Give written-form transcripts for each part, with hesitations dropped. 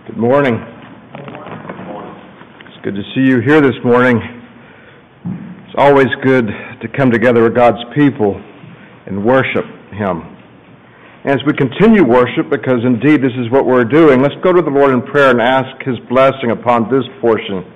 Good morning. It's good to see you here this morning. It's always good to come together with God's people and worship Him. As we continue worship, because indeed this is what we're doing, let's go to the Lord in prayer and ask His blessing upon this portion.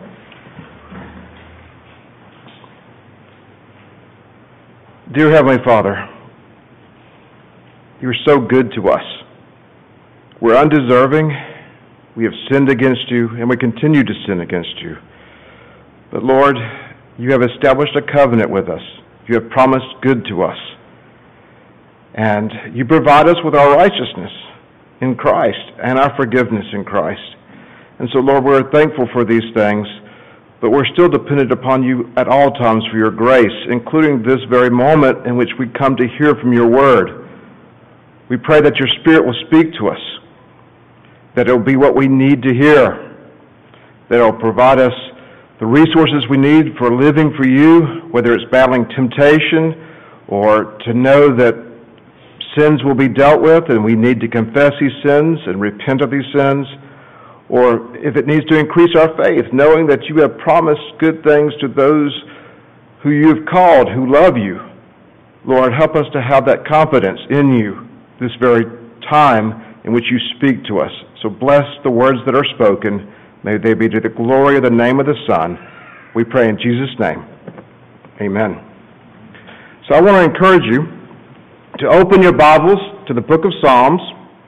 Dear Heavenly Father, You're so good to us. We're undeserving. We have sinned against You, and we continue to sin against You. But Lord, You have established a covenant with us. You have promised good to us. And You provide us with our righteousness in Christ and our forgiveness in Christ. And so, Lord, we're thankful for these things, but we're still dependent upon You at all times for Your grace, including this very moment in which we come to hear from Your word. We pray that Your Spirit will speak to us, that it will be what we need to hear, that it will provide us the resources we need for living for You, whether it's battling temptation or to know that sins will be dealt with and we need to confess these sins and repent of these sins, or if it needs to increase our faith, knowing that You have promised good things to those who You have called, who love You. Lord, help us to have that confidence in You this very time in which You speak to us. So bless the words that are spoken. May they be to the glory of the name of the Son. We pray in Jesus' name. Amen. So I want to encourage you to open your Bibles to the book of Psalms.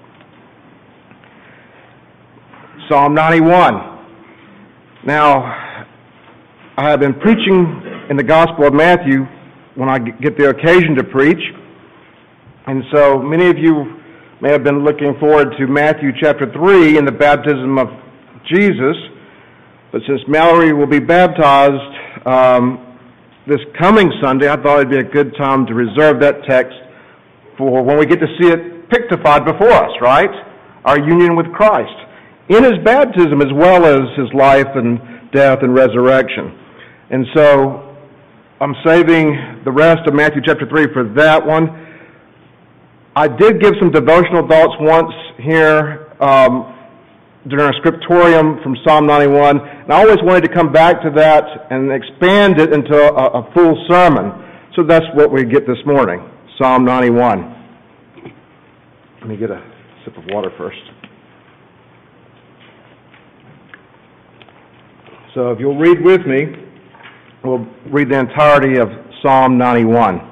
Psalm 91. Now, I have been preaching in the Gospel of Matthew when I get the occasion to preach. And so many of you may have been looking forward to Matthew chapter 3 and the baptism of Jesus. But since Mallory will be baptized this coming Sunday, I thought it'd be a good time to reserve that text for when we get to see it pictified before us, right? Our union with Christ in His baptism as well as His life and death and resurrection. And so I'm saving the rest of Matthew chapter 3 for that one. I did give some devotional thoughts once here during a scriptorium from Psalm 91, and I always wanted to come back to that and expand it into a full sermon. So that's what we get this morning, Psalm 91. Let me get a sip of water first. So if you'll read with me, we'll read the entirety of Psalm 91.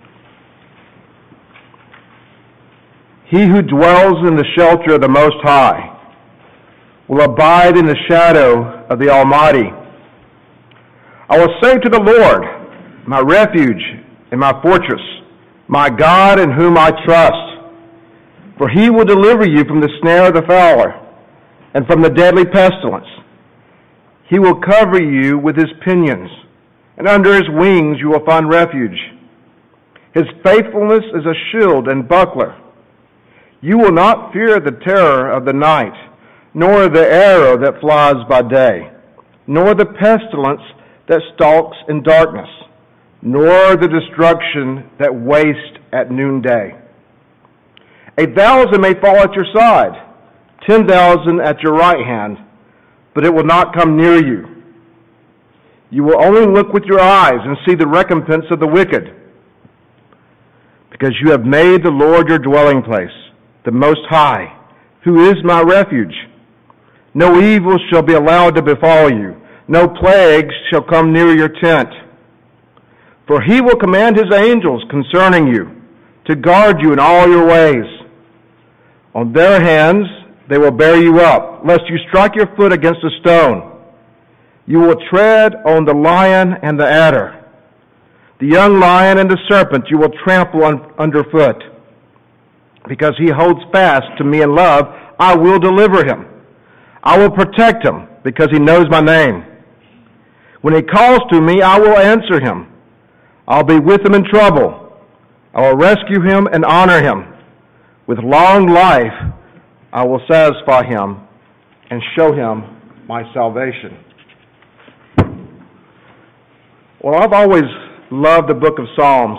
He who dwells in the shelter of the Most High will abide in the shadow of the Almighty. I will say to the Lord, my refuge and my fortress, my God in whom I trust. For He will deliver you from the snare of the fowler and from the deadly pestilence. He will cover you with His pinions, and under His wings you will find refuge. His faithfulness is a shield and buckler. You will not fear the terror of the night, nor the arrow that flies by day, nor the pestilence that stalks in darkness, nor the destruction that wastes at noonday. 1,000 may fall at your side, 10,000 at your right hand, but it will not come near you. You will only look with your eyes and see the recompense of the wicked, because you have made the Lord your dwelling place, the Most High, who is my refuge. No evil shall be allowed to befall you. No plague shall come near your tent. For He will command His angels concerning you, to guard you in all your ways. On their hands they will bear you up, lest you strike your foot against a stone. You will tread on the lion and the adder. The young lion and the serpent you will trample underfoot. Because He holds fast to me in love, I will deliver him. I will protect him, because he knows my name. When he calls to me, I will answer him. I'll be with him in trouble. I will rescue him and honor him. With long life, I will satisfy him and show him my salvation. Well, I've always loved the book of Psalms.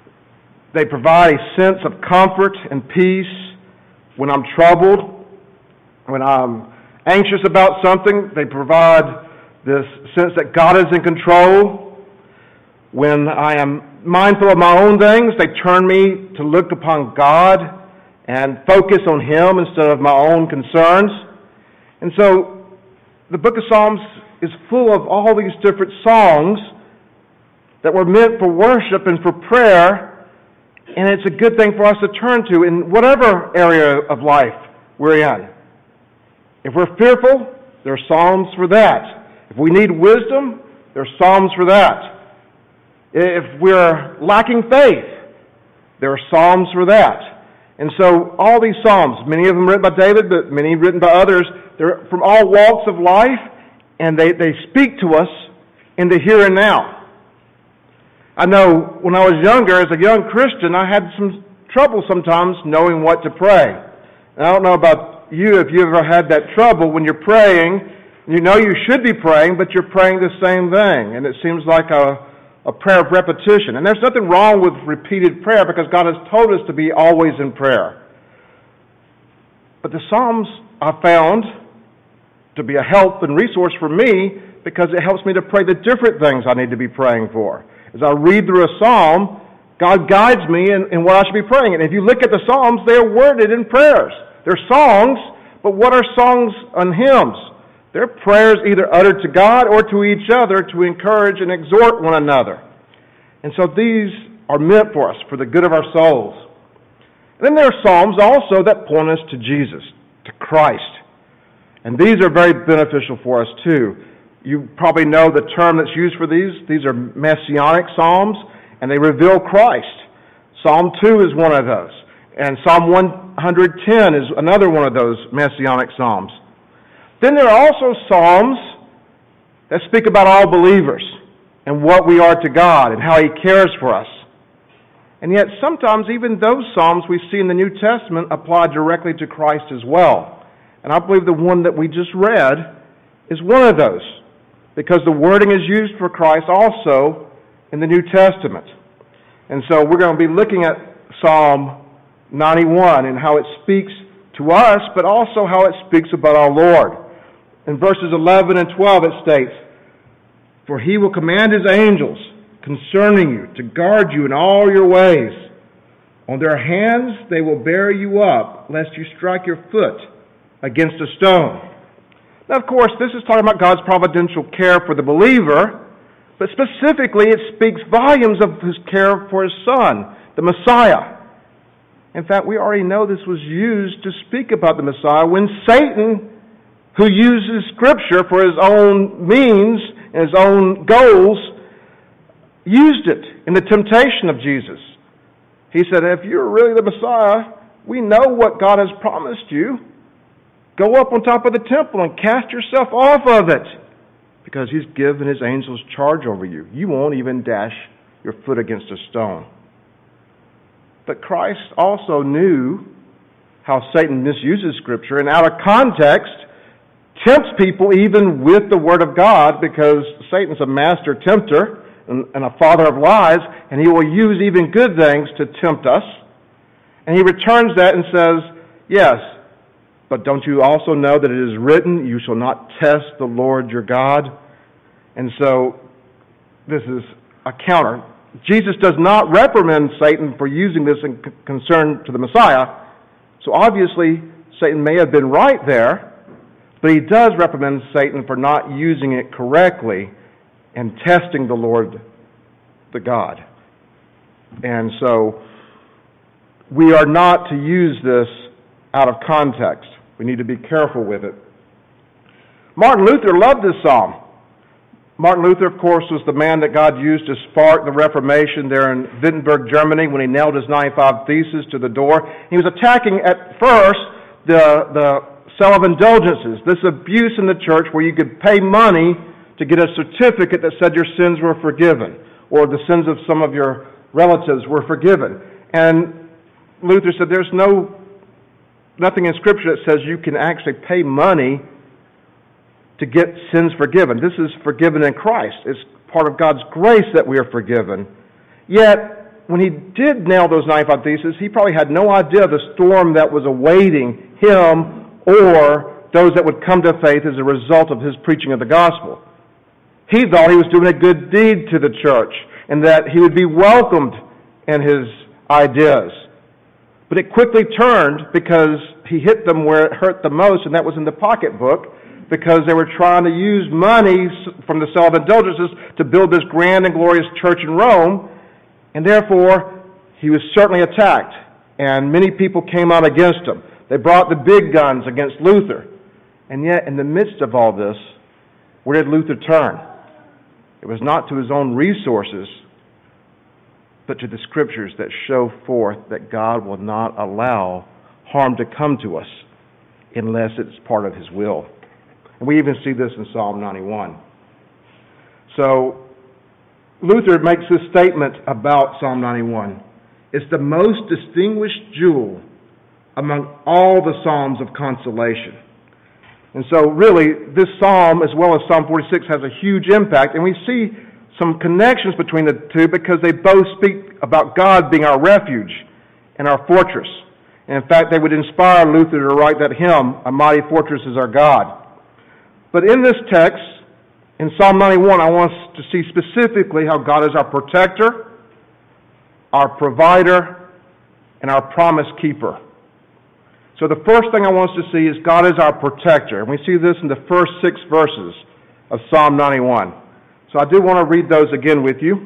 They provide a sense of comfort and peace when I'm troubled, When I'm anxious about something, they provide this sense that God is in control. When I am mindful of my own things, they turn me to look upon God and focus on Him instead of my own concerns. And so the book of Psalms is full of all these different songs that were meant for worship and for prayer, and it's a good thing for us to turn to in whatever area of life we're in. If we're fearful, there are psalms for that. If we need wisdom, there are psalms for that. If we're lacking faith, there are psalms for that. And so all these psalms, many of them written by David, but many written by others, they're from all walks of life, and they speak to us in the here and now. I know when I was younger, as a young Christian, I had some trouble sometimes knowing what to pray. And I don't know about you, if you ever had that trouble when you're praying, you know you should be praying, but you're praying the same thing, and it seems like a prayer of repetition. And there's nothing wrong with repeated prayer because God has told us to be always in prayer. But the Psalms I found to be a help and resource for me because it helps me to pray the different things I need to be praying for. As I read through a psalm, God guides me in what I should be praying. And if you look at the Psalms, they are worded in prayers. They're songs, but what are songs and hymns? They're prayers either uttered to God or to each other to encourage and exhort one another. And so these are meant for us, for the good of our souls. And then there are psalms also that point us to Jesus, to Christ. And these are very beneficial for us too. You probably know the term that's used for these. These are messianic psalms, and they reveal Christ. Psalm 2 is one of those. And Psalm 110 is another one of those messianic psalms. Then there are also psalms that speak about all believers and what we are to God and how He cares for us. And yet sometimes even those psalms we see in the New Testament apply directly to Christ as well. And I believe the one that we just read is one of those, because the wording is used for Christ also in the New Testament. And so we're going to be looking at Psalm 91 and how it speaks to us, but also how it speaks about our Lord. In verses 11 and 12 it states, "For He will command His angels concerning you to guard you in all your ways. On their hands they will bear you up, lest you strike your foot against a stone." Now, of course, this is talking about God's providential care for the believer, but specifically it speaks volumes of His care for His Son, the Messiah. In fact, we already know this was used to speak about the Messiah when Satan, who uses Scripture for his own means and his own goals, used it in the temptation of Jesus. He said, if you're really the Messiah, we know what God has promised you. Go up on top of the temple and cast yourself off of it, because He's given His angels charge over you. You won't even dash your foot against a stone. But Christ also knew how Satan misuses Scripture and out of context tempts people even with the Word of God, because Satan's a master tempter and a father of lies, and he will use even good things to tempt us. And he returns that and says, yes, but don't you also know that it is written, you shall not test the Lord your God? And so this is a counter. Jesus does not reprimand Satan for using this in concern to the Messiah. So obviously Satan may have been right there, but he does reprimand Satan for not using it correctly and testing the Lord, the God. And so we are not to use this out of context. We need to be careful with it. Martin Luther loved this psalm. Martin Luther, of course, was the man that God used to spark the Reformation there in Wittenberg, Germany, when he nailed his 95 Theses to the door. He was attacking at first the sale of indulgences, this abuse in the church where you could pay money to get a certificate that said your sins were forgiven, or the sins of some of your relatives were forgiven. And Luther said there's nothing in Scripture that says you can actually pay money to get sins forgiven. This is forgiven in Christ. It's part of God's grace that we are forgiven. Yet, when he did nail those 95 Theses, he probably had no idea of the storm that was awaiting him or those that would come to faith as a result of his preaching of the gospel. He thought he was doing a good deed to the church and that he would be welcomed in his ideas. But it quickly turned because he hit them where it hurt the most, and that was in the pocketbook, because they were trying to use money from the sale of indulgences to build this grand and glorious church in Rome, and therefore he was certainly attacked, and many people came out against him. They brought the big guns against Luther. And yet, in the midst of all this, where did Luther turn? It was not to his own resources, but to the Scriptures that show forth that God will not allow harm to come to us unless it's part of his will. And we even see this in Psalm 91. So, Luther makes this statement about Psalm 91. It's the most distinguished jewel among all the Psalms of consolation. And so, really, this psalm, as well as Psalm 46, has a huge impact. And we see some connections between the two because they both speak about God being our refuge and our fortress. And in fact, they would inspire Luther to write that hymn, "A Mighty Fortress is Our God." But in this text, in Psalm 91, I want us to see specifically how God is our protector, our provider, and our promise keeper. So the first thing I want us to see is God is our protector. And we see this in the first 6 verses of Psalm 91. So I do want to read those again with you.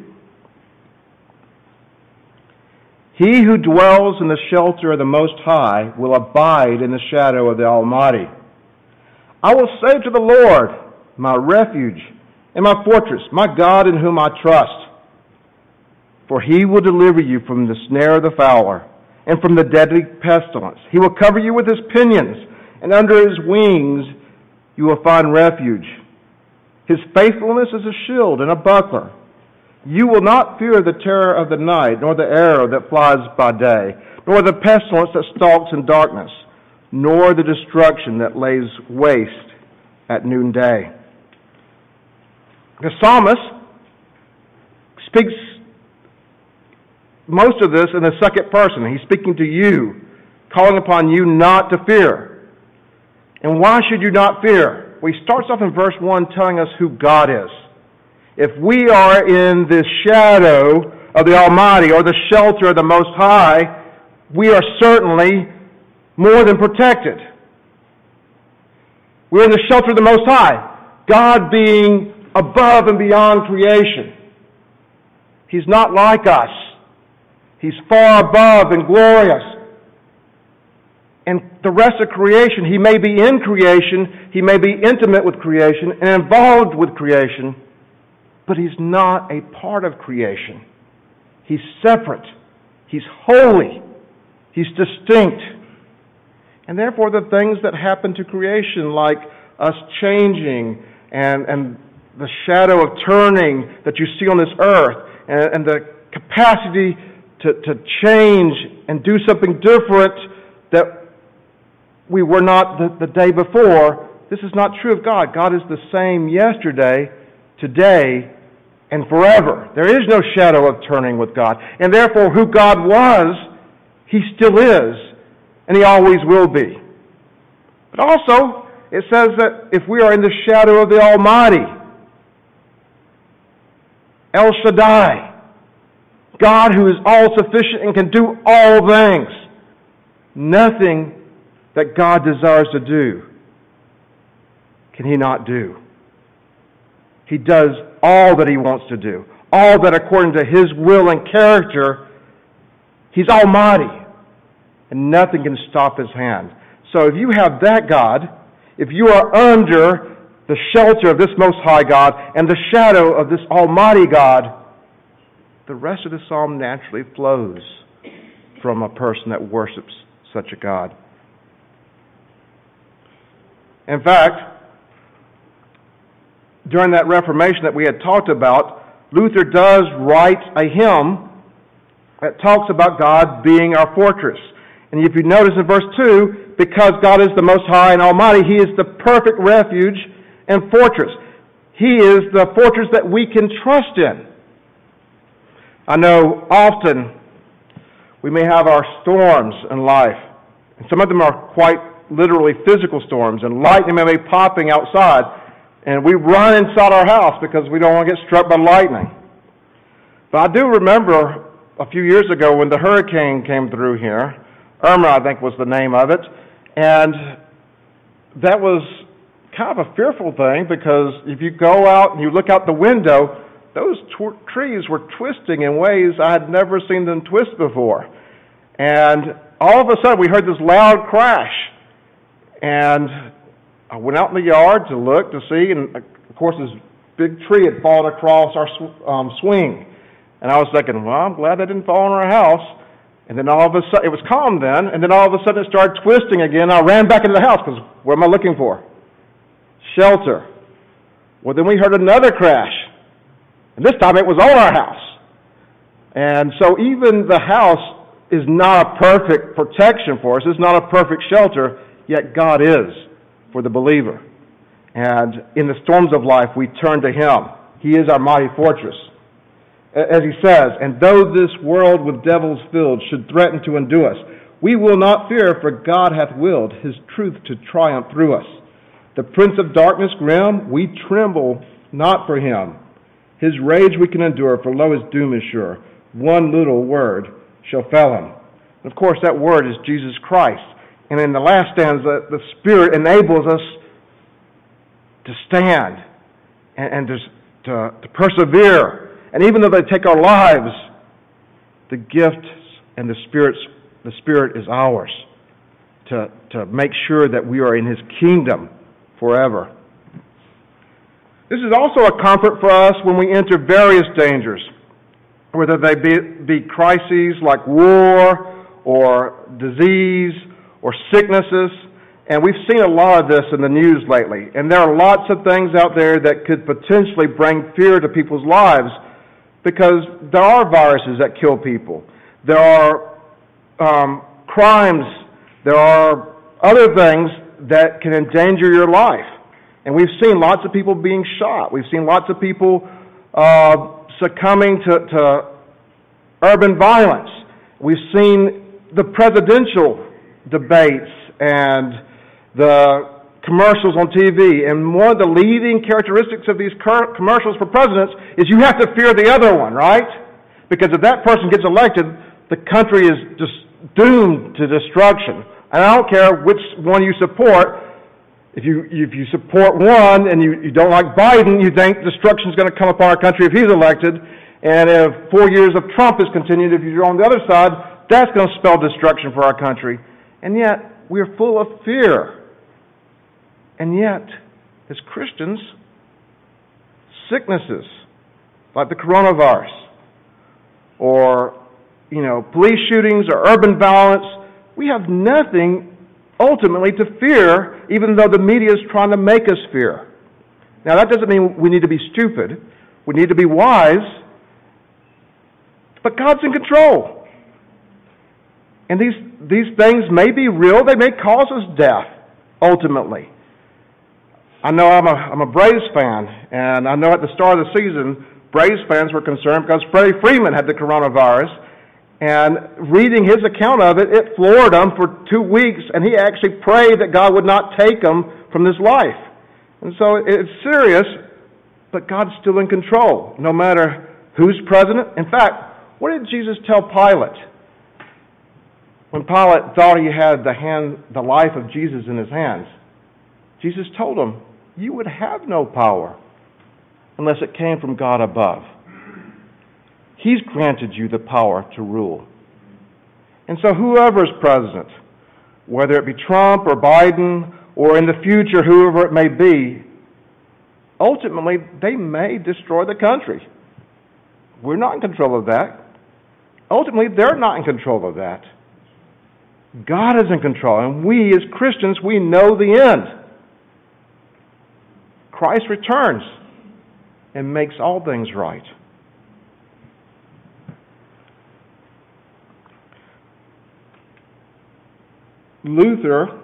He who dwells in the shelter of the Most High will abide in the shadow of the Almighty. I will say to the Lord, my refuge and my fortress, my God in whom I trust. For he will deliver you from the snare of the fowler and from the deadly pestilence. He will cover you with his pinions, and under his wings you will find refuge. His faithfulness is a shield and a buckler. You will not fear the terror of the night, nor the arrow that flies by day, nor the pestilence that stalks in darkness, nor the destruction that lays waste at noonday. The psalmist speaks most of this in the second person. He's speaking to you, calling upon you not to fear. And why should you not fear? Well, he starts off in verse 1 telling us who God is. If we are in the shadow of the Almighty or the shelter of the Most High, we are certainly more than protected. We're in the shelter of the Most High, God being above and beyond creation. He's not like us. He's far above and glorious. And the rest of creation, he may be in creation, he may be intimate with creation and involved with creation, but he's not a part of creation. He's separate. He's holy. He's distinct. And therefore the things that happen to creation, like us changing and the shadow of turning that you see on this earth, and the capacity to change and do something different that we were not the day before, this is not true of God. God is the same yesterday, today, and forever. There is no shadow of turning with God. And therefore, who God was, he still is, and he always will be. But also, it says that if we are in the shadow of the Almighty, El Shaddai, God who is all-sufficient and can do all things, nothing that God desires to do can he not do. He does all that he wants to do, all that according to his will and character. He's almighty, and nothing can stop his hand. So if you have that God, if you are under the shelter of this Most High God and the shadow of this Almighty God, the rest of the psalm naturally flows from a person that worships such a God. In fact, during that Reformation that we had talked about, Luther does write a hymn that talks about God being our fortress. And if you notice in verse 2, because God is the Most High and Almighty, he is the perfect refuge and fortress. He is the fortress that we can trust in. I know often we may have our storms in life, and some of them are quite literally physical storms, and lightning may be popping outside, and we run inside our house because we don't want to get struck by lightning. But I do remember a few years ago when the hurricane came through here. Irma, I think, was the name of it. And that was kind of a fearful thing because if you go out and you look out the window, those trees were twisting in ways I had never seen them twist before. And all of a sudden we heard this loud crash. And I went out in the yard to look to see, and of course this big tree had fallen across our swing. And I was thinking, well, I'm glad that didn't fall on our house. And then all of a sudden, it was calm then, and then all of a sudden it started twisting again. I ran back into the house because what am I looking for? Shelter. Well, then we heard another crash. And this time it was on our house. And so even the house is not a perfect protection for us. It's not a perfect shelter, yet God is for the believer. And in the storms of life, we turn to Him. He is our mighty fortress. As he says, and though this world with devils filled should threaten to undo us, we will not fear, for God hath willed His truth to triumph through us. The prince of darkness grim, we tremble not for him. His rage we can endure, for lo, his doom is sure. One little word shall fell him. And of course, that word is Jesus Christ. And in the last stanza, the Spirit enables us to stand and to persevere. And even though they take our lives, the gift and the Spirit is ours to make sure that we are in His kingdom forever. This is also a comfort for us when we enter various dangers, whether they be crises like war or disease or sicknesses. And we've seen a lot of this in the news lately. And there are lots of things out there that could potentially bring fear to people's lives, because there are viruses that kill people. There are crimes. There are other things that can endanger your life. And we've seen lots of people being shot. We've seen lots of people succumbing to urban violence. We've seen the presidential debates and the commercials on TV, and one of the leading characteristics of these current commercials for presidents is you have to fear the other one, right? Because if that person gets elected, the country is just doomed to destruction. And I don't care which one you support. If you support one and you don't like Biden, you think destruction is going to come upon our country if he's elected. And if 4 years of Trump is continued, if you're on the other side, that's going to spell destruction for our country. And yet, we're full of fear. And yet, as Christians, sicknesses like the coronavirus or, police shootings or urban violence, we have nothing ultimately to fear, even though the media is trying to make us fear. Now, that doesn't mean we need to be stupid. We need to be wise. But God's in control. And these things may be real. They may cause us death, ultimately. I know I'm a Braves fan, and I know at the start of the season, Braves fans were concerned because Freddie Freeman had the coronavirus, and reading his account of it, it floored him for 2 weeks, and he actually prayed that God would not take him from this life. And so it's serious, but God's still in control, no matter who's president. In fact, what did Jesus tell Pilate? When Pilate thought he had the life of Jesus in his hands, Jesus told him, you would have no power unless it came from God above. He's granted you the power to rule. And so whoever is president, whether it be Trump or Biden or in the future whoever it may be, ultimately they may destroy the country. We're not in control of that. Ultimately, they're not in control of that. God is in control, and we as Christians, we know the end. Christ returns and makes all things right. Luther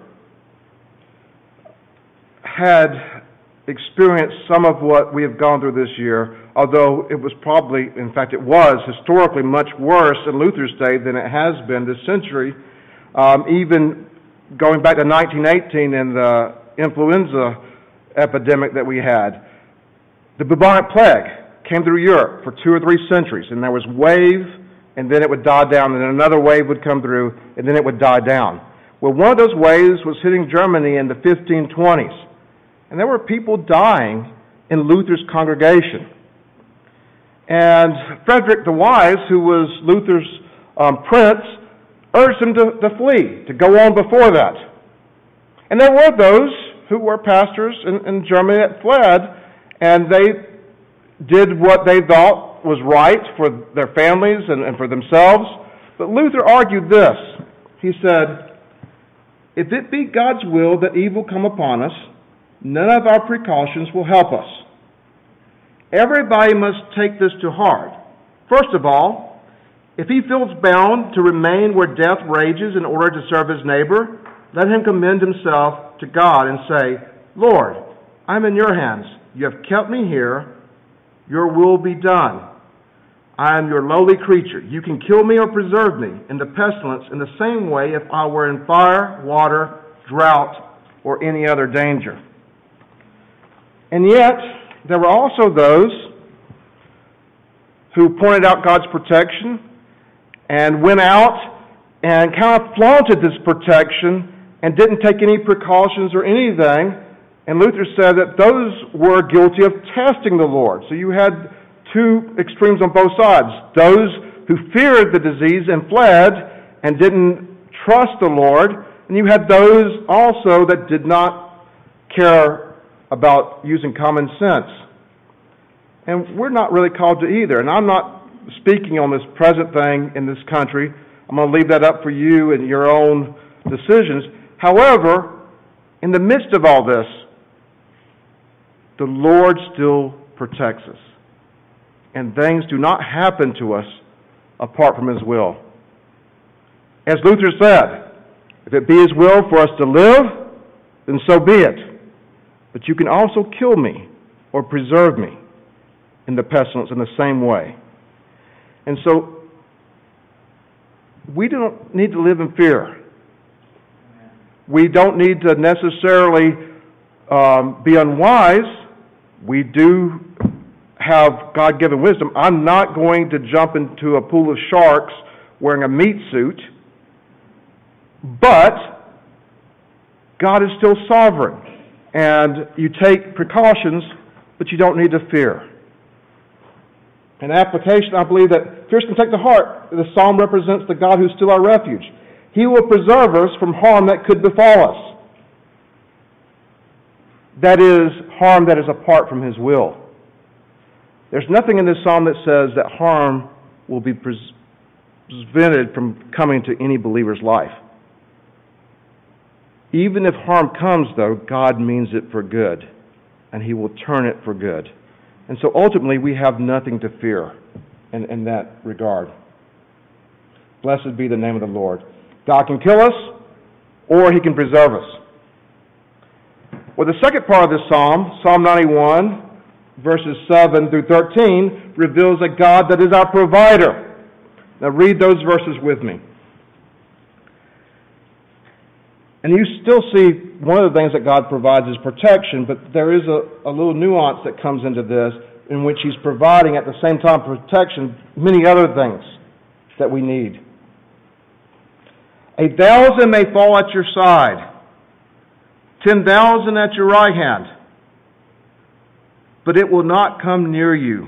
had experienced some of what we have gone through this year, although it was probably, in fact it was, historically much worse in Luther's day than it has been this century. Even going back to 1918 and the influenza epidemic that we had. The bubonic plague came through Europe for 2 or 3 centuries, and there was wave, and then it would die down, and then another wave would come through, and then it would die down. Well, one of those waves was hitting Germany in the 1520s, and there were people dying in Luther's congregation. And Frederick the Wise, who was Luther's prince, urged him to flee, to go on before that. And there were those who were pastors in Germany that fled, and they did what they thought was right for their families and for themselves. But Luther argued this. He said, "If it be God's will that evil come upon us, none of our precautions will help us. Everybody must take this to heart. First of all, if he feels bound to remain where death rages in order to serve his neighbor, let him commend himself to God and say, 'Lord, I'm in your hands. You have kept me here. Your will be done. I am your lowly creature. You can kill me or preserve me in the pestilence in the same way if I were in fire, water, drought, or any other danger.'" And yet, there were also those who pointed out God's protection and went out and kind of flaunted this protection and didn't take any precautions or anything. And Luther said that those were guilty of testing the Lord. So you had 2 extremes on both sides. Those who feared the disease and fled and didn't trust the Lord. And you had those also that did not care about using common sense. And we're not really called to either. And I'm not speaking on this present thing in this country. I'm going to leave that up for you and your own decisions. However, in the midst of all this, the Lord still protects us. And things do not happen to us apart from His will. As Luther said, if it be His will for us to live, then so be it. But you can also kill me or preserve me in the pestilence in the same way. And so, we don't need to live in fear. We don't need to necessarily be unwise. We do have God-given wisdom. I'm not going to jump into a pool of sharks wearing a meat suit, but God is still sovereign. And you take precautions, but you don't need to fear. In application, I believe that fear can take to heart. The psalm represents the God who's still our refuge. He will preserve us from harm that could befall us. That is, harm that is apart from His will. There's nothing in this psalm that says that harm will be prevented from coming to any believer's life. Even if harm comes, though, God means it for good, and He will turn it for good. And so ultimately, we have nothing to fear in that regard. Blessed be the name of the Lord. God can kill us, or He can preserve us. Well, the second part of this psalm, Psalm 91, verses 7 through 13, reveals a God that is our provider. Now read those verses with me. And you still see one of the things that God provides is protection, but there is a little nuance that comes into this in which He's providing at the same time protection, many other things that we need. 1,000 may fall at your side, 10,000 at your right hand, but it will not come near you.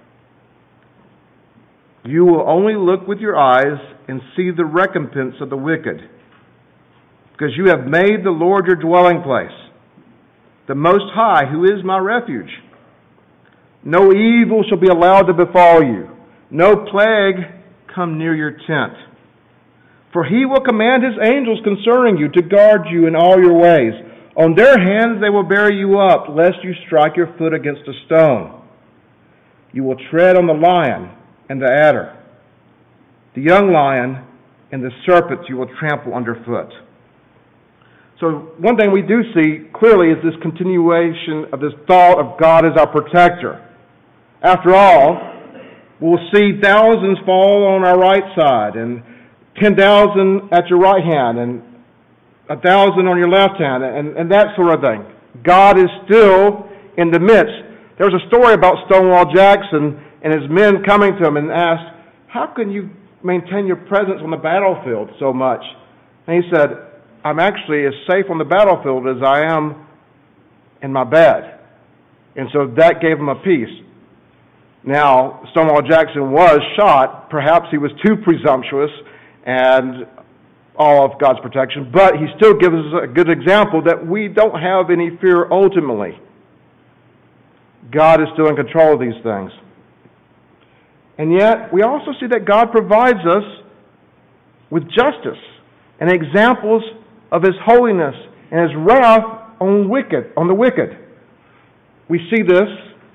You will only look with your eyes and see the recompense of the wicked, because you have made the Lord your dwelling place, the Most High, who is my refuge. No evil shall be allowed to befall you, no plague come near your tent. For He will command His angels concerning you to guard you in all your ways. On their hands they will bear you up, lest you strike your foot against a stone. You will tread on the lion and the adder, the young lion and the serpent you will trample underfoot. So one thing we do see clearly is this continuation of this thought of God as our protector. After all, we'll see thousands fall on our right side and 10,000 at your right hand, and 1,000 on your left hand, and that sort of thing. God is still in the midst. There was a story about Stonewall Jackson and his men coming to him and asked, "How can you maintain your presence on the battlefield so much?" And he said, "I'm actually as safe on the battlefield as I am in my bed." And so that gave him a peace. Now, Stonewall Jackson was shot. Perhaps he was too presumptuous and all of God's protection, but he still gives us a good example that we don't have any fear ultimately. God is still in control of these things. And yet, we also see that God provides us with justice and examples of His holiness and His wrath on the wicked. We see this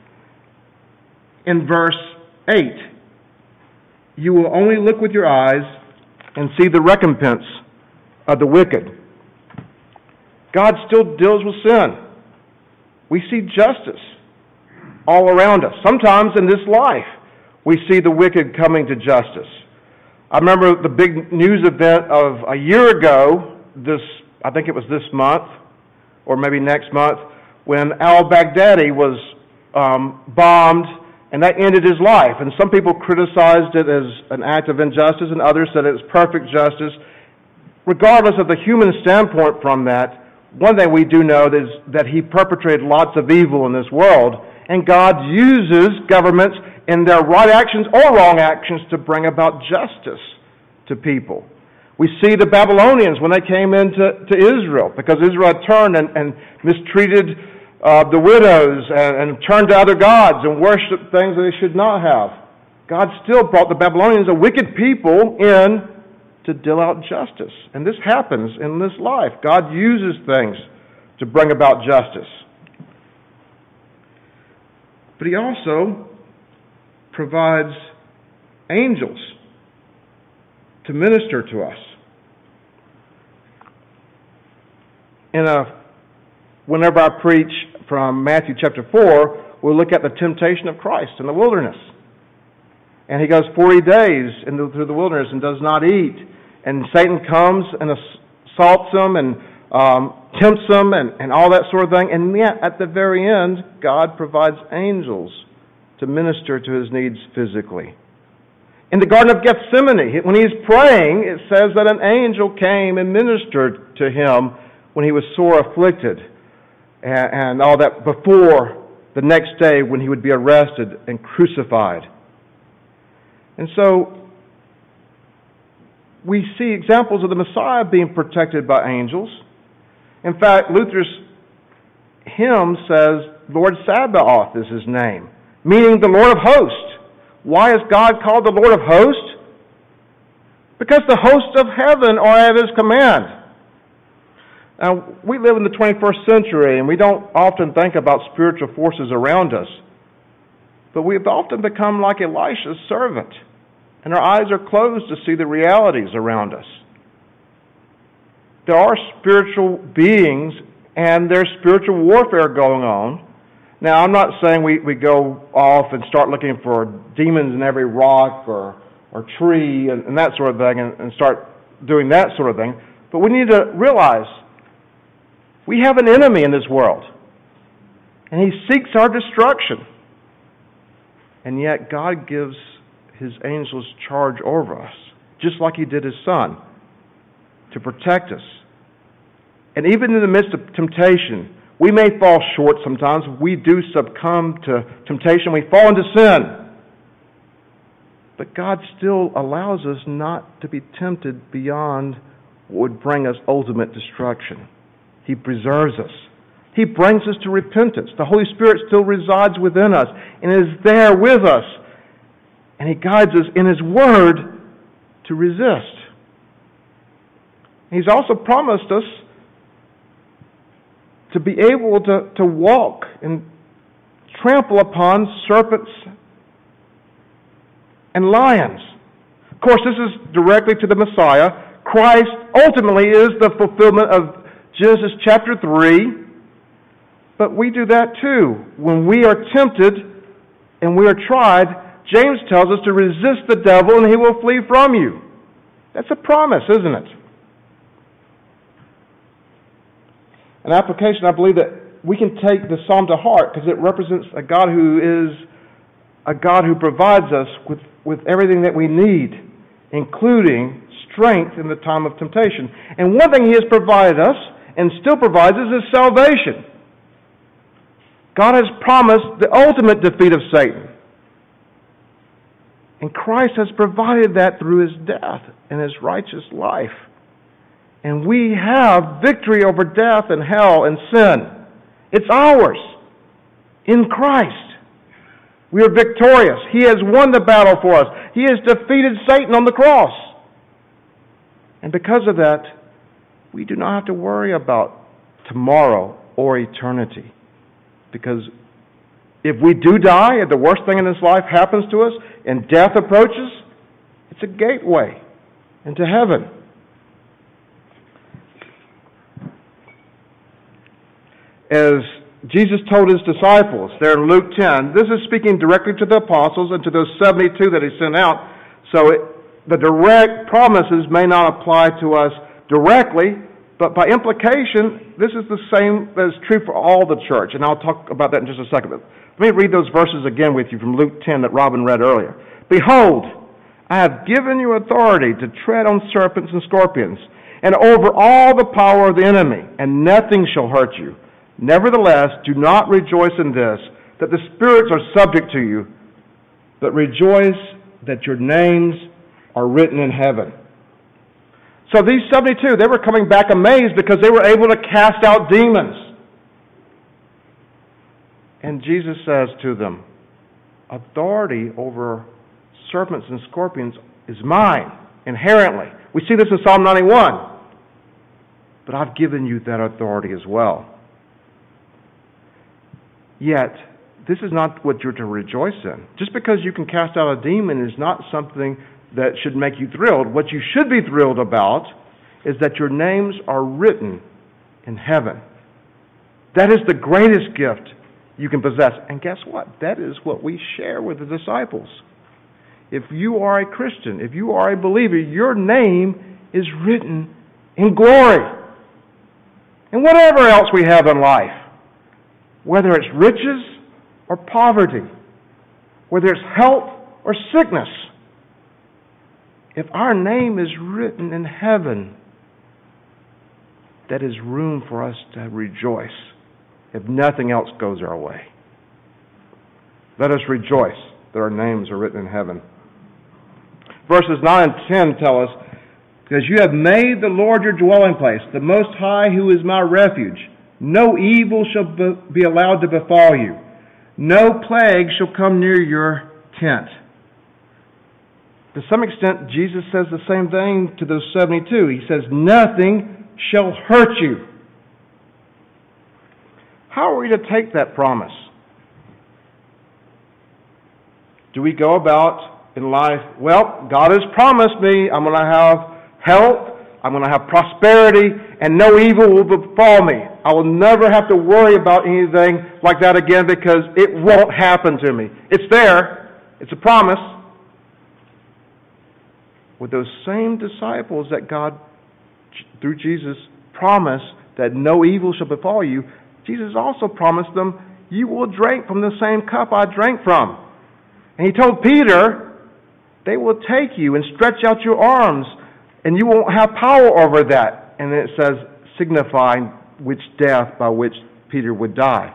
in verse 8. You will only look with your eyes and see the recompense of the wicked. God still deals with sin. We see justice all around us. Sometimes in this life, we see the wicked coming to justice. I remember the big news event of a year ago, I think it was this month, or maybe next month, when al-Baghdadi was bombed, and that ended his life. And some people criticized it as an act of injustice, and others said it was perfect justice. Regardless of the human standpoint from that, one thing we do know is that he perpetrated lots of evil in this world, and God uses governments in their right actions or wrong actions to bring about justice to people. We see the Babylonians when they came into Israel, because Israel had turned and mistreated the widows and turned to other gods and worshipped things that they should not have. God still brought the Babylonians, a wicked people, in to deal out justice. And this happens in this life. God uses things to bring about justice. But He also provides angels to minister to us. Whenever I preach from Matthew chapter 4, we'll look at the temptation of Christ in the wilderness. And He goes 40 days through the wilderness and does not eat. And Satan comes and assaults Him and tempts Him and all that sort of thing. And yet, at the very end, God provides angels to minister to His needs physically. In the Garden of Gethsemane, when He's praying, it says that an angel came and ministered to Him when He was sore afflicted, and all that before the next day when He would be arrested and crucified. And so we see examples of the Messiah being protected by angels. In fact, Luther's hymn says, Lord Sabaoth is His name, meaning the Lord of hosts. Why is God called the Lord of hosts? Because the hosts of heaven are at His command. Now, we live in the 21st century, and we don't often think about spiritual forces around us. But we've often become like Elisha's servant, and our eyes are closed to see the realities around us. There are spiritual beings, and there's spiritual warfare going on. Now, I'm not saying we go off and start looking for demons in every rock or tree and that sort of thing and start doing that sort of thing. But we need to realize we have an enemy in this world, and he seeks our destruction. And yet God gives His angels charge over us, just like He did His Son, to protect us. And even in the midst of temptation, we may fall short sometimes. We do succumb to temptation. We fall into sin. But God still allows us not to be tempted beyond what would bring us ultimate destruction. He preserves us. He brings us to repentance. The Holy Spirit still resides within us and is there with us. And He guides us in His Word to resist. He's also promised us to be able to walk and trample upon serpents and lions. Of course, this is directly to the Messiah. Christ ultimately is the fulfillment of Genesis chapter 3. But we do that too. When we are tempted and we are tried, James tells us to resist the devil and he will flee from you. That's a promise, isn't it? an application, I believe that we can take the psalm to heart because it represents a God who is a God who provides us with everything that we need, including strength in the time of temptation. And one thing He has provided us and still provides us is salvation. God has promised the ultimate defeat of Satan. And Christ has provided that through His death and His righteous life. And we have victory over death and hell and sin. It's ours in Christ. We are victorious. He has won the battle for us. He has defeated Satan on the cross. And because of that, we do not have to worry about tomorrow or eternity. Because if we do die and the worst thing in this life happens to us and death approaches, it's a gateway into heaven. As Jesus told His disciples there in Luke 10, this is speaking directly to the apostles and to those 72 that He sent out. So the direct promises may not apply to us directly, but by implication, this is the same that is true for all the church. And I'll talk about that in just a second. But let me read those verses again with you from Luke 10 that Robin read earlier. Behold, I have given you authority to tread on serpents and scorpions, and over all the power of the enemy, and nothing shall hurt you. Nevertheless, do not rejoice in this, that the spirits are subject to you, but rejoice that your names are written in heaven. So these 72, they were coming back amazed because they were able to cast out demons. And Jesus says to them, authority over serpents and scorpions is mine, inherently. We see this in Psalm 91. But I've given you that authority as well. Yet, this is not what you're to rejoice in. Just because you can cast out a demon is not something that should make you thrilled. What you should be thrilled about is that your names are written in heaven. That is the greatest gift you can possess. And guess what? That is what we share with the disciples. If you are a Christian, if you are a believer, your name is written in glory. And whatever else we have in life, whether it's riches or poverty, whether it's health or sickness, if our name is written in heaven, that is room for us to rejoice if nothing else goes our way. Let us rejoice that our names are written in heaven. Verses 9 and 10 tell us, because you have made the Lord your dwelling place, the Most High who is my refuge. No evil shall be allowed to befall you. No plague shall come near your tent. To some extent, Jesus says the same thing to those 72. He says, nothing shall hurt you. How are we to take that promise? Do we go about in life, well, God has promised me I'm going to have health, I'm going to have prosperity, and no evil will befall me. I will never have to worry about anything like that again because it won't happen to me. It's there. It's a promise. With those same disciples that God, through Jesus, promised that no evil shall befall you, Jesus also promised them, you will drink from the same cup I drank from. And He told Peter, they will take you and stretch out your arms, and you won't have power over that. And it says, signifying which death by which Peter would die.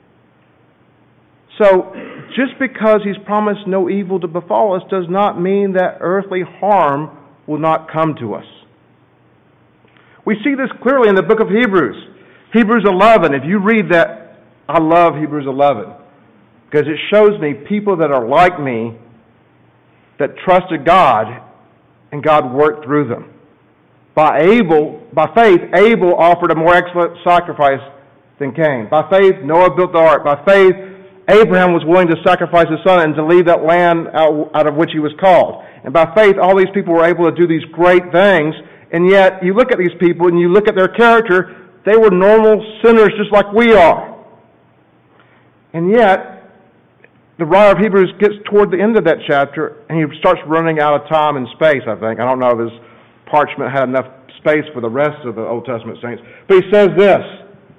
So, just because He's promised no evil to befall us does not mean that earthly harm will not come to us. We see this clearly in the book of Hebrews. Hebrews 11, if you read that, I love Hebrews 11, because it shows me people that are like me that trusted God, and God worked through them. By faith, Abel offered a more excellent sacrifice than Cain. By faith, Noah built the ark. By faith, Abraham was willing to sacrifice his son and to leave that land out of which he was called. And by faith, all these people were able to do these great things. And yet, you look at these people and you look at their character, they were normal sinners just like we are. And yet, the writer of Hebrews gets toward the end of that chapter and he starts running out of time and space, I think. I don't know if his parchment had enough space for the rest of the Old Testament saints. But he says this,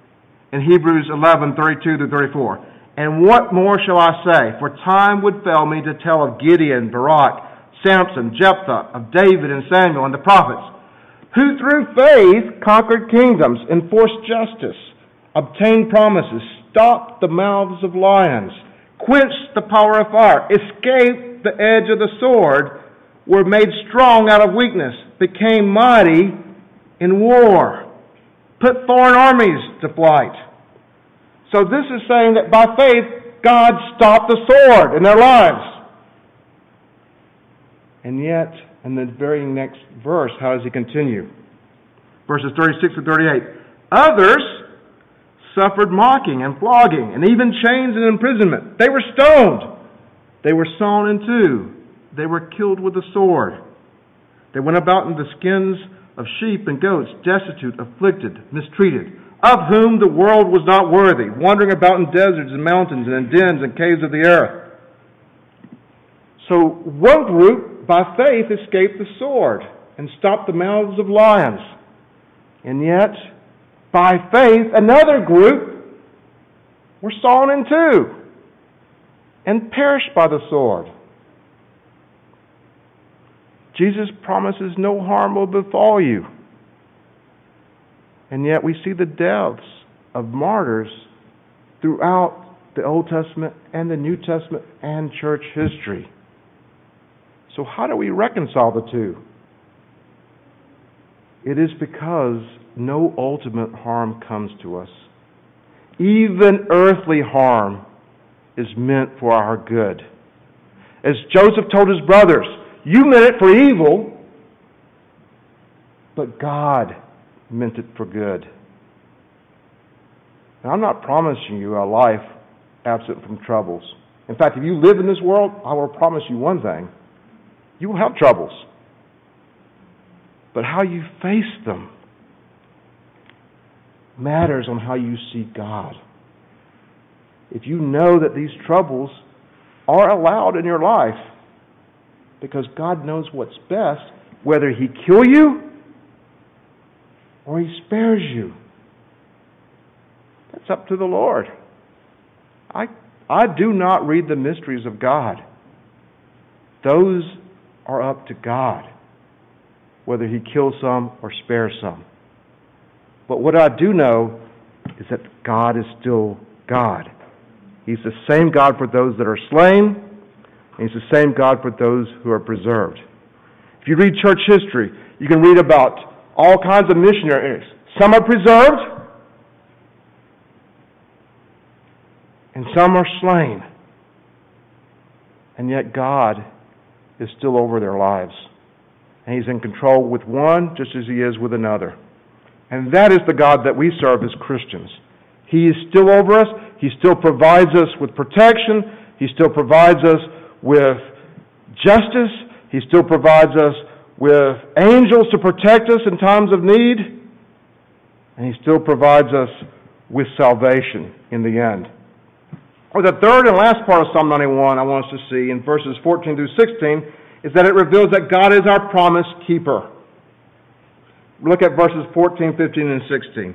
in Hebrews 11:32-34. And what more shall I say? For time would fail me to tell of Gideon, Barak, Samson, Jephthah, of David and Samuel and the prophets, who through faith conquered kingdoms, enforced justice, obtained promises, stopped the mouths of lions, quenched the power of fire, escaped the edge of the sword, were made strong out of weakness, became mighty in war, put foreign armies to flight. So this is saying that by faith, God stopped the sword in their lives. And yet, in the very next verse, how does he continue? Verses 36-38. Others suffered mocking and flogging, and even chains and imprisonment. They were stoned. They were sawn in two. They were killed with the sword. They went about in the skins of sheep and goats, destitute, afflicted, mistreated, of whom the world was not worthy, wandering about in deserts and mountains and in dens and caves of the earth. So one group, by faith, escaped the sword and stopped the mouths of lions. And yet, by faith, another group were sawn in two and perished by the sword. Jesus promises no harm will befall you. And yet we see the deaths of martyrs throughout the Old Testament and the New Testament and church history. So how do we reconcile the two? It is because no ultimate harm comes to us. Even earthly harm is meant for our good. As Joseph told his brothers, you meant it for evil, but God meant it for good. Now, I'm not promising you a life absent from troubles. In fact, if you live in this world, I will promise you one thing. You will have troubles. But how you face them matters on how you see God. If you know that these troubles are allowed in your life because God knows what's best, whether He kill you or He spares you, that's up to the Lord. I do not read the mysteries of God. Those are up to God, whether He kills some or spares some. But what I do know is that God is still God. He's the same God for those that are slain, and He's the same God for those who are preserved. If you read church history, you can read about all kinds of missionaries. Some are preserved, and some are slain. And yet God is still over their lives. And He's in control with one just as He is with another. And that is the God that we serve as Christians. He is still over us. He still provides us with protection. He still provides us with justice. He still provides us with angels to protect us in times of need. And He still provides us with salvation in the end. Or the third and last part of Psalm 91 I want us to see in verses 14 through 16 is that it reveals that God is our promise keeper. Look at verses 14, 15, and 16.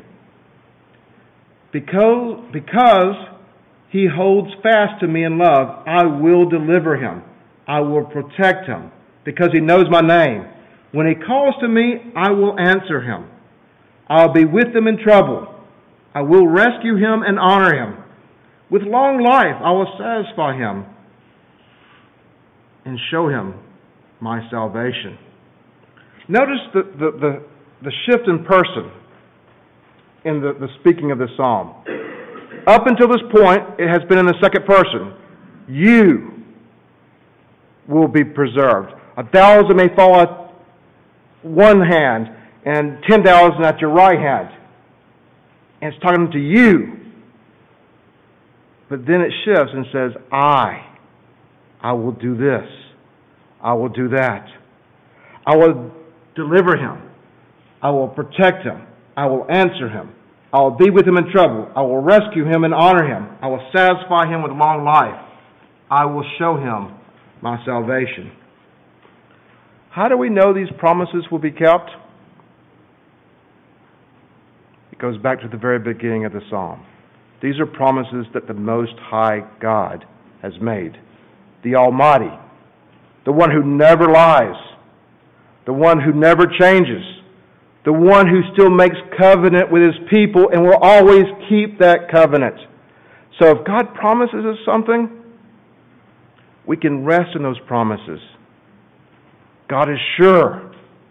Because He holds fast to me in love, I will deliver him. I will protect him, because He knows my name. When he calls to me, I will answer him. I'll be with him in trouble. I will rescue him and honor him. With long life, I will satisfy him and show him my salvation. Notice the shift in person in the speaking of this psalm. Up until this point, it has been in the second person. You will be preserved. 1,000 may fall at one hand and 10,000 at your right hand. And it's talking to you. But then it shifts and says, I will do this. I will do that. I will deliver him. I will protect him. I will answer him. I will be with him in trouble. I will rescue him and honor him. I will satisfy him with long life. I will show him my salvation. How do we know these promises will be kept? Because goes back to the very beginning of the psalm. These are promises that the Most High God has made. The Almighty, the one who never lies, the one who never changes, the one who still makes covenant with His people and will always keep that covenant. So if God promises us something, we can rest in those promises. God is sure.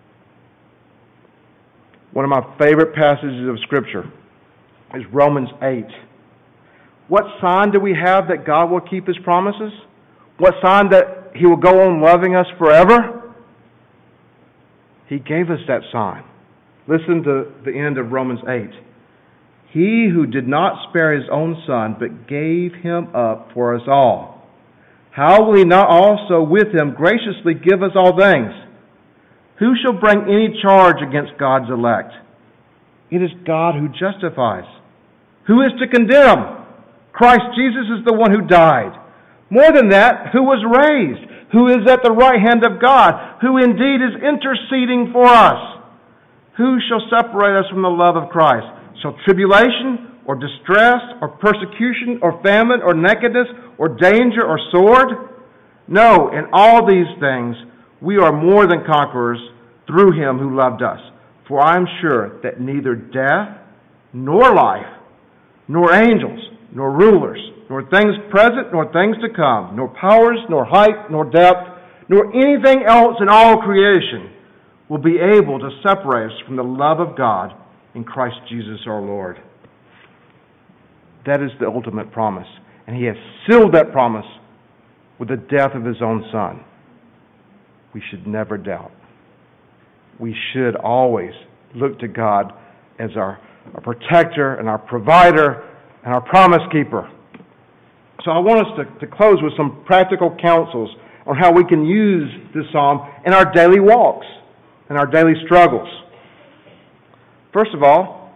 One of my favorite passages of Scripture is Romans 8. What sign do we have that God will keep His promises? What sign that He will go on loving us forever? He gave us that sign. Listen to the end of Romans 8. He who did not spare His own Son, but gave Him up for us all, how will He not also with Him graciously give us all things? Who shall bring any charge against God's elect? It is God who justifies. Who is to condemn? Christ Jesus is the one who died. More than that, who was raised, who is at the right hand of God, who indeed is interceding for us. Who shall separate us from the love of Christ? Shall tribulation, or distress, or persecution, or famine, or nakedness, or danger, or sword? No, in all these things we are more than conquerors through Him who loved us. For I am sure that neither death, nor life, nor angels, nor rulers, nor things present, nor things to come, nor powers, nor height, nor depth, nor anything else in all creation will be able to separate us from the love of God in Christ Jesus our Lord. That is the ultimate promise. And He has sealed that promise with the death of His own Son. We should never doubt. We should always look to God as our protector and our provider and our promise keeper. So I want us to close with some practical counsels on how we can use this psalm in our daily walks and our daily struggles. First of all,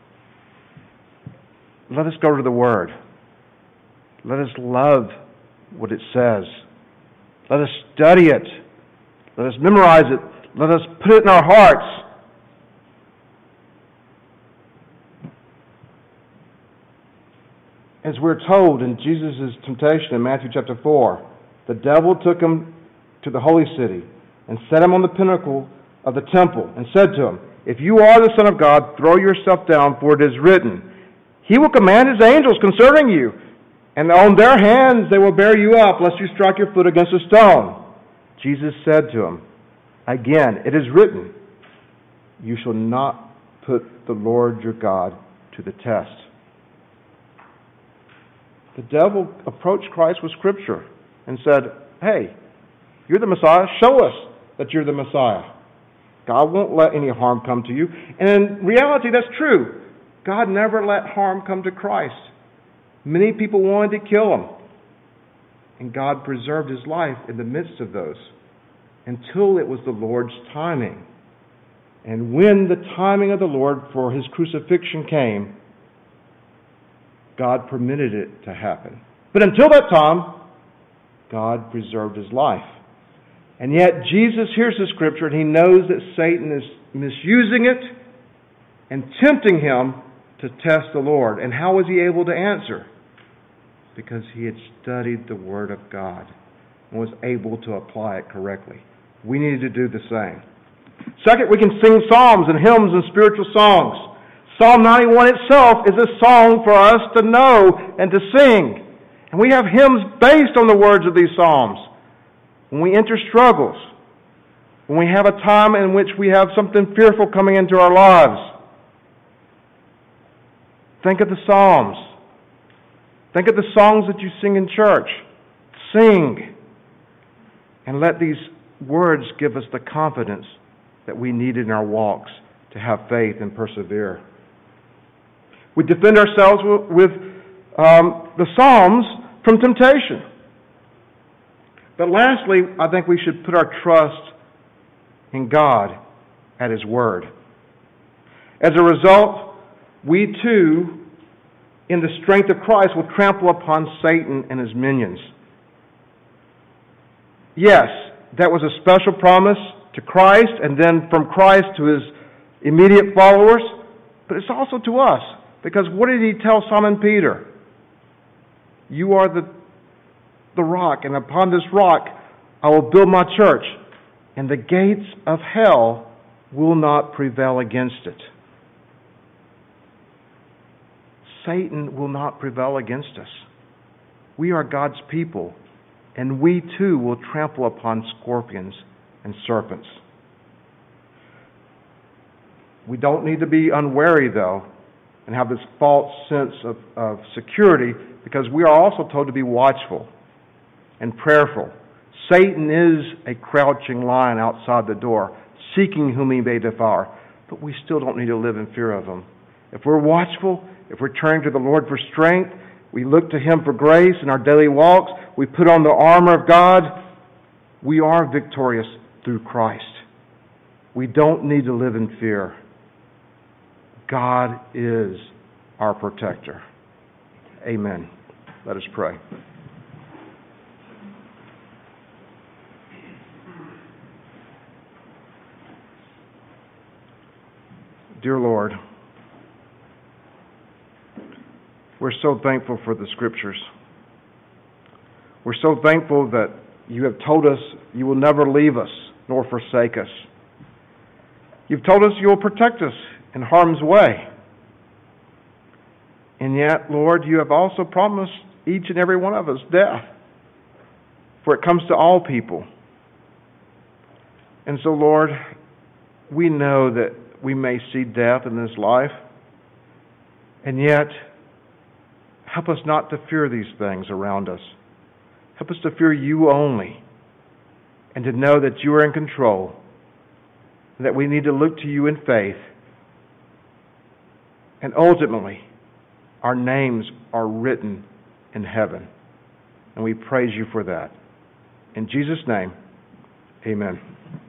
let us go to the Word. Let us love what it says. Let us study it. Let us memorize it. Let us put it in our hearts. As we're told in Jesus' temptation in Matthew chapter 4, the devil took Him to the holy city and set Him on the pinnacle of the temple and said to Him, "If you are the Son of God, throw yourself down, for it is written, He will command His angels concerning you, and on their hands they will bear you up, lest you strike your foot against a stone." Jesus said to him, "Again, it is written, you shall not put the Lord your God to the test." The devil approached Christ with Scripture and said, "Hey, you're the Messiah. Show us that you're the Messiah. God won't let any harm come to you." And in reality, that's true. God never let harm come to Christ. Many people wanted to kill Him. And God preserved His life in the midst of those until it was the Lord's timing. And when the timing of the Lord for His crucifixion came, God permitted it to happen. But until that time, God preserved His life. And yet Jesus hears the Scripture and he knows that Satan is misusing it and tempting Him to test the Lord. And how was He able to answer? Because he had studied the Word of God and was able to apply it correctly. We need to do the same. Second, we can sing psalms and hymns and spiritual songs. Psalm 91 itself is a song for us to know and to sing. And we have hymns based on the words of these psalms. When we enter struggles, when we have a time in which we have something fearful coming into our lives, think of the psalms. Think of the songs that you sing in church. Sing. And let these words give us the confidence that we need in our walks to have faith and persevere. We defend ourselves with the Psalms from temptation. But lastly, I think we should put our trust in God at His Word. As a result, we too, in the strength of Christ, will trample upon Satan and his minions. Yes, that was a special promise to Christ, and then from Christ to His immediate followers. but it's also to us. Because what did he tell Simon Peter? You are the rock, and upon this rock I will build my church, and the gates of hell will not prevail against it. Satan will not prevail against us. We are God's people, and we too will trample upon scorpions and serpents. We don't need to be unwary, though, and have this false sense of security, because we are also told to be watchful and prayerful. Satan is a crouching lion outside the door, seeking whom he may devour, but we still don't need to live in fear of him. If we're watchful, if we're turning to the Lord for strength, we look to him for grace in our daily walks, we put on the armor of God, we are victorious through Christ. We don't need to live in fear. God is our protector. Amen. Let us pray. Dear Lord, we're so thankful for the Scriptures. We're so thankful that you have told us you will never leave us nor forsake us. You've told us you will protect us in harm's way. And yet, Lord, you have also promised each and every one of us death, for it comes to all people. And so, Lord, we know that we may see death in this life, and yet, help us not to fear these things around us. Help us to fear you only, and to know that you are in control, and that we need to look to you in faith. And ultimately, our names are written in heaven. And we praise you for that. In Jesus' name, amen.